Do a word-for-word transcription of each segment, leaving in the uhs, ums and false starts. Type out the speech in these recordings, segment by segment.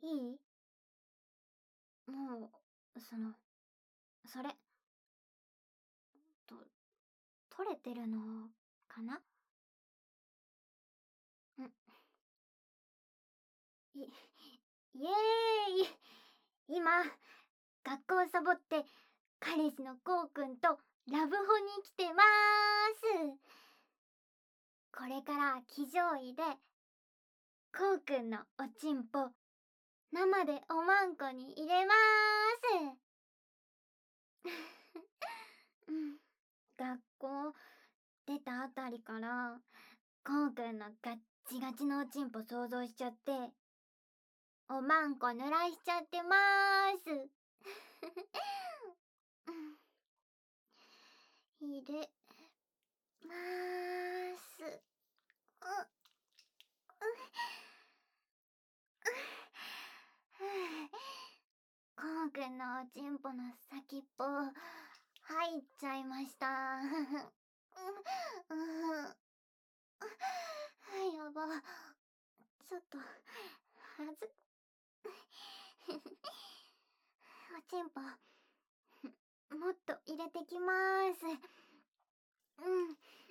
いい？もう、その、それ、と、取れてるのかな？ん。い、イエーイ！今、学校サボって、彼氏のこうくんとラブホに来てまーす。これから騎乗位で、こうくんのおちんぽ、生でおまんこに入れまーす。うん、学校出たあたりから、こうくんのガッチガチのおちんぽ想像しちゃって、おまんこ濡らしちゃってまーす。入れまーす。うこうくんのおちんぽの先っぽ入っちゃいました。やば、ちょっとはずおちんぽもっと入れてきまーす。うん。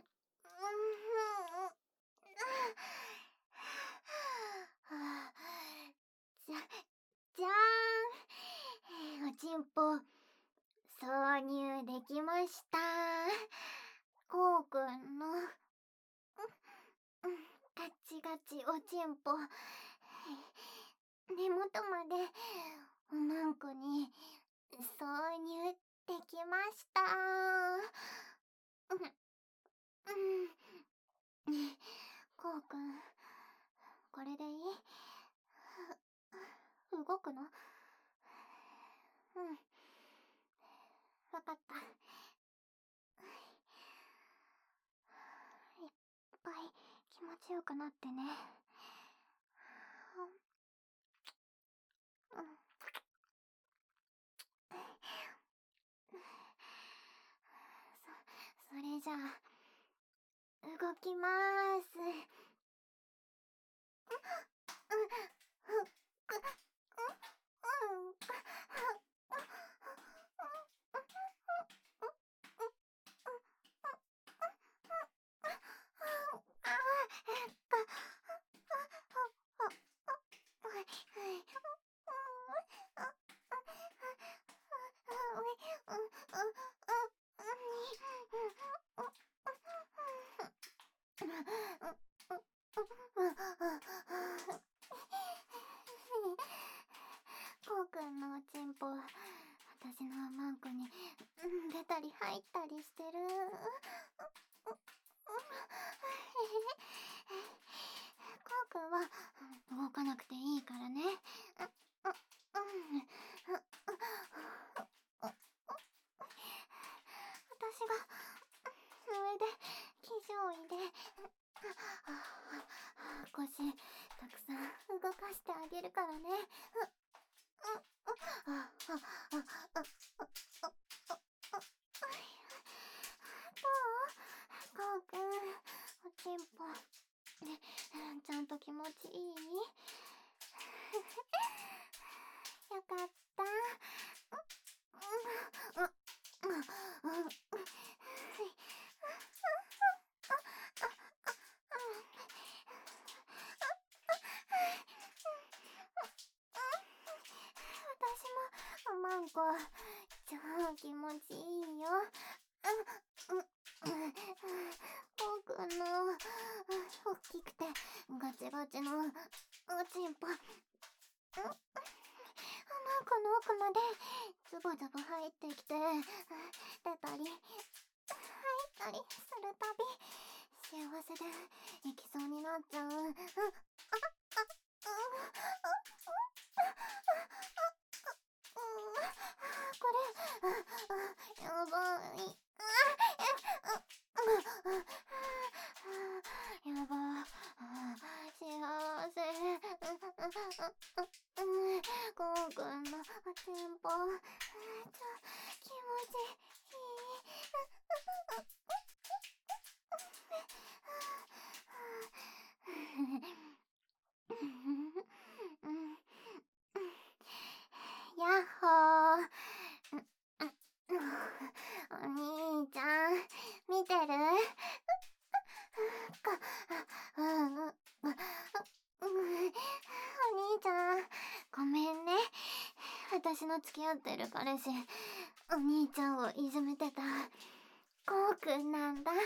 じゃ、じゃーん。おちんぽ、挿入できました。こうくんの、ガチガチおちんぽ、根元までおまんこに挿入できました。こうくん、これでいい？動くの？うん。わかった。いっぱい気持ちよくなってね。うん。そ、それじゃあ、動きまーす。こうくんのおちんぽ、私のおまんこに出たり入ったりしてる。こうくんは動かなくていいからね。私が上で騎乗位で腰たくさん動かしてあげるからね。どう？こうくん、おちんぽ、ね、ちゃんと気持ちいい？よかった。私もおまんこ超気持ちいいよ。こうくんの大きくてガチガチのおちんぽ、おまんこの奥までズボズボ入ってきて出たり入ったりするたび幸せで行きそうになっちゃう。これやばい。やば、幸せ。こうくんのおちんぽ、ちょ気持ちいい。 私の付き合ってる彼氏、お兄ちゃんをいじめてたこうくんなんだ。ごめんね、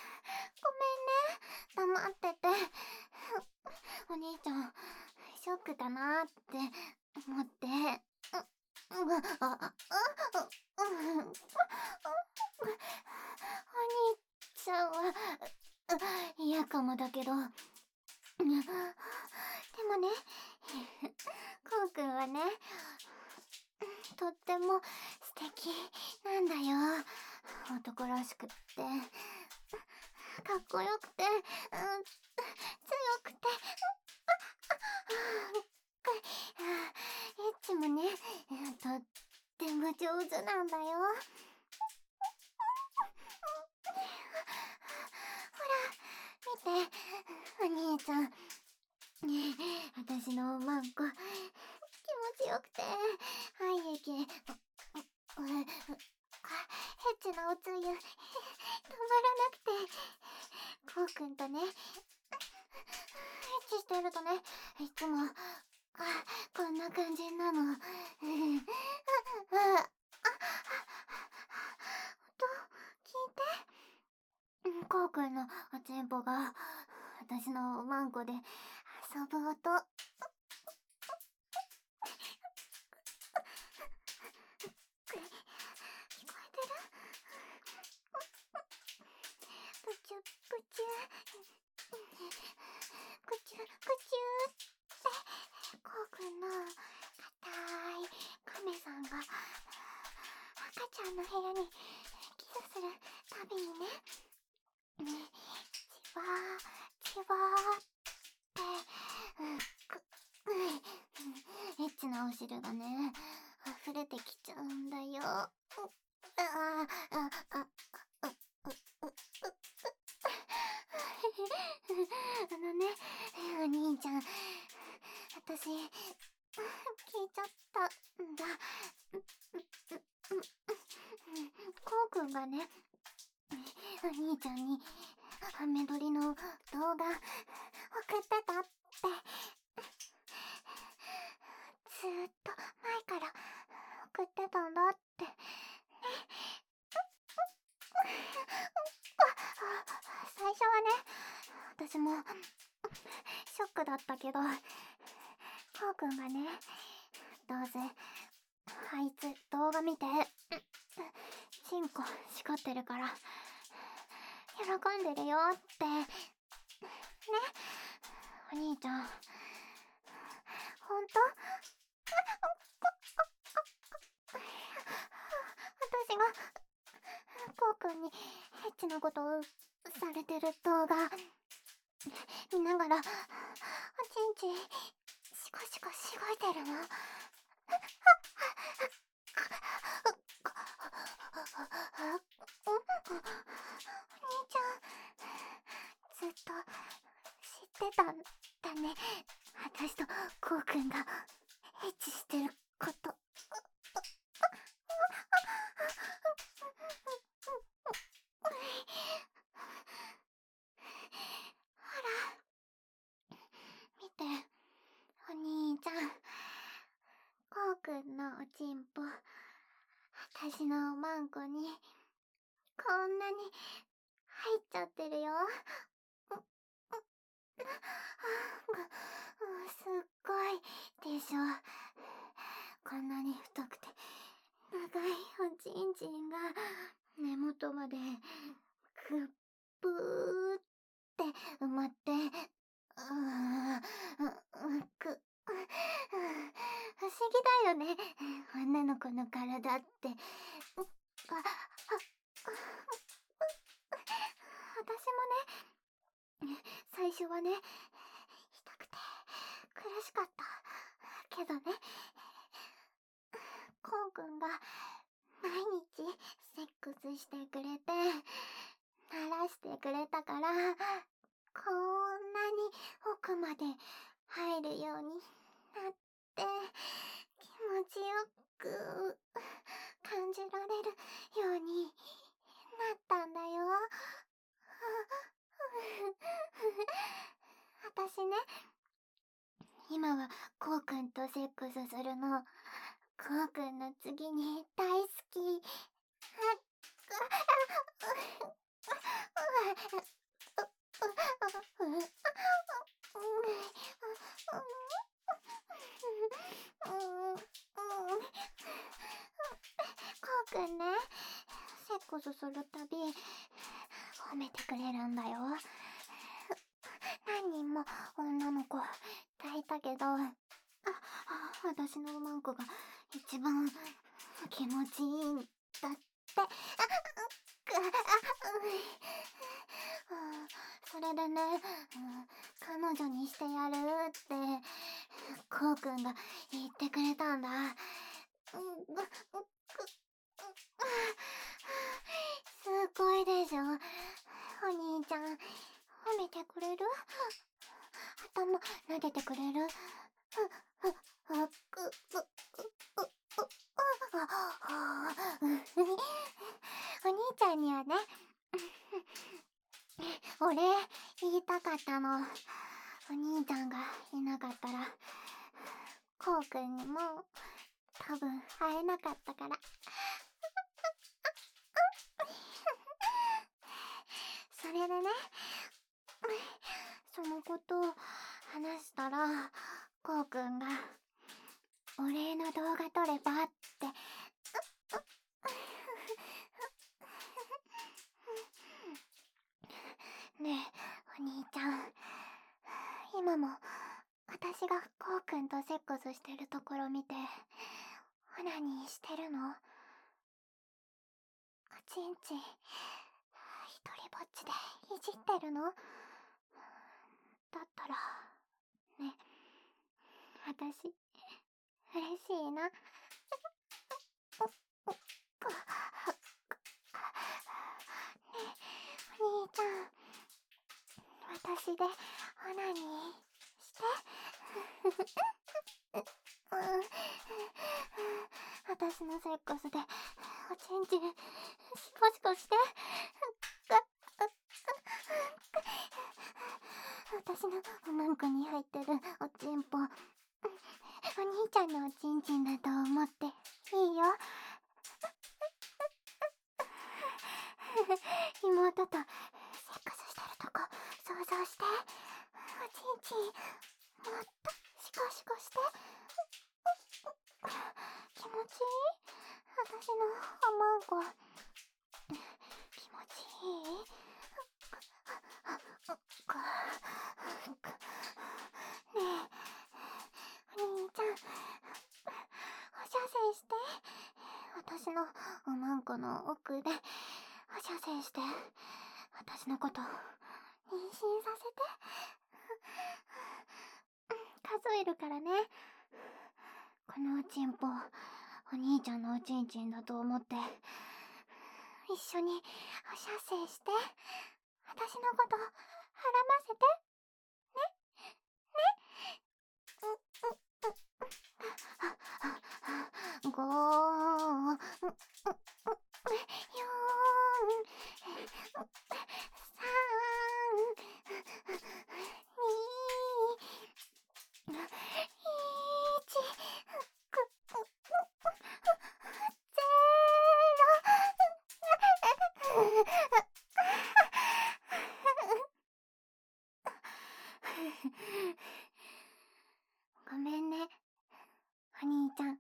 黙ってて。お兄ちゃんショックだなって思って。ううあああううお兄ちゃんはう嫌かもだけど、でもね、こうくんはね、とっても素敵なんだよ。男らしくってかっこよくて、うん、強くて、エッチもね、とっても上手なんだよ。ほら見て、お兄ちゃん、私のおまんこ気持ちよくて愛液、エッチなおつゆ止まらなくて、こうくんとねエッチしてるとね、いつもこんな感じなの。あああ音聞いて、こうくんのおちんぽが私のおまんこで遊ぶ音。聞こえてる？プチュプチュクチュクチュってこうくんの硬い亀さんが赤ちゃんの部屋にキスするたびにね、チワーチワーってくエッチなお汁がね溢れてきちゃうんだよ。あああああのね、お兄ちゃん、私聞いちゃったんだ。こうくんがね、お兄ちゃんにハメ撮りの動画送ってたって。ずーっと前から送ってたんだって。ね。最初はね、私もショックだったけど、こうくんがね、どうせあいつ動画見てチンコ叱ってるから喜んでるよってね。お兄ちゃん、ほんと？私がこうくんにエッチなことをされてる動画見ながらおちんちシコシコしごいてるの。お兄ちゃんずっと知ってたんだね、私とこうくんがエッチしてること。ほら見て、お兄ちゃん、こうくんのおちんぽ私のおまんこにこんなに入っちゃってるよ。すっごいでしょ。こんなに太くて長いおちんちんが根元までぐっぷーって埋まって、うーく不思議だよね、女の子の体って。ああ私もね、最初はね、痛くて苦しかったけどね、こうくんが毎日セックスしてくれて慣らしてくれたから、こんなに奥まで入るようになって気持ちよく感じられるようになったんだよ。私ね、今はこうくんとセックスするのこうくんの次に大好き。こうくんね、セックスするたび褒めてくれるんだよ。何人も女の子抱いたけど、あ、私のマンコが一番気持ちいいんだって。それでね、彼女にしてやるってこうくんが言ってくれたんだ。すごいでしょ。お兄ちゃん、褒めてくれる？頭撫でてくれる？お兄ちゃんにはね、お礼言いたかったの。お兄ちゃんがいなかったら、こうくんにも多分会えなかったから。それでね、そのことを話したら、こうくんがお礼の動画撮ればって。ねえ、お兄ちゃん、今も私がこうくんとセックスしてるところ見てオナニーしてるの？おちんちん一人ぼっちでいじってるの？だったらね、私嬉しいな。ねえ、お兄ちゃん、私でオナニーして。私のセックスでおちんちんシコシコして。私のおまんこに入ってるおちんぽ、お兄ちゃんのおちんちんだと思っていいよ。妹とセックスしてるとこ想像して。おちんちんもっとシコシコして。気持ちいい？私のおまんこ気持ちいい？ねえ、お兄ちゃん、お射精して。私のおまんこの奥でお射精して、私のこと妊娠させて。数えるからね。このおちんぽ、お兄ちゃんのおちんちんだと思って一緒にお射精して、私のことはらませてね。ね。ごー、よん、さん、に、いち、ゼロ。ごめんね、お兄ちゃん。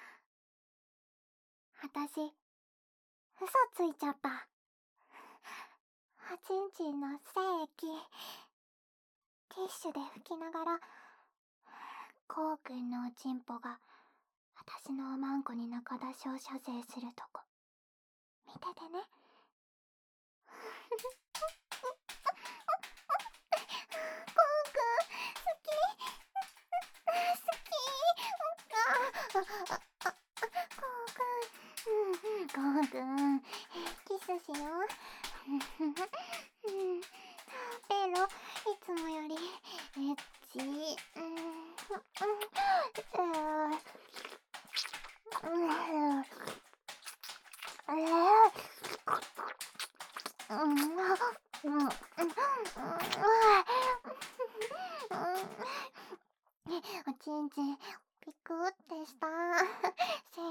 私、嘘ついちゃった。おちんちんの精液、ティッシュで拭きながら、こうくんのおちんぽが私のおまんこに中出しを射精するとこ見ててね。こうくん好き好き。あああこうくん、こうくんキスしよう。ペロ、いつもよりエッチ。うん、おちんちんピクってした。精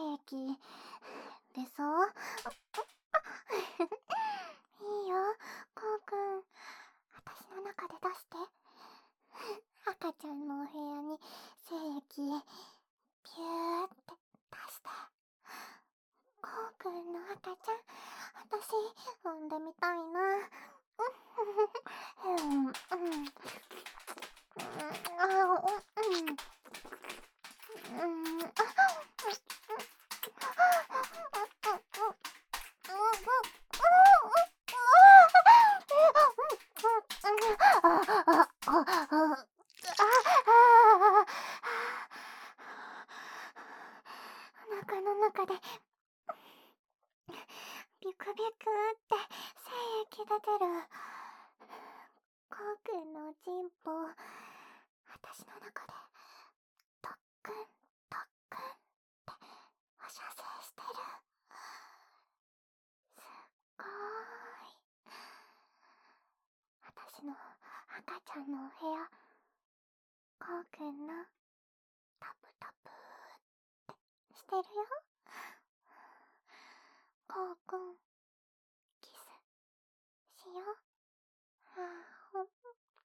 てる。こうくんのチンポ、私の中で、とっくん、とっくんってお射精してる。すっごーい。私の赤ちゃんのお部屋、こうくんのタプタプってしてるよ。こうくん、キスしよう。あーほん、うん。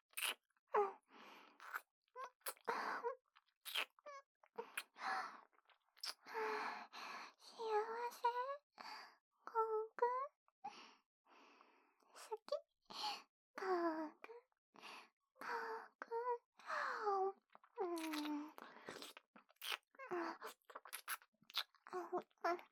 幸せ。こうくん、好き。こうくん、こうくん、うん。うん。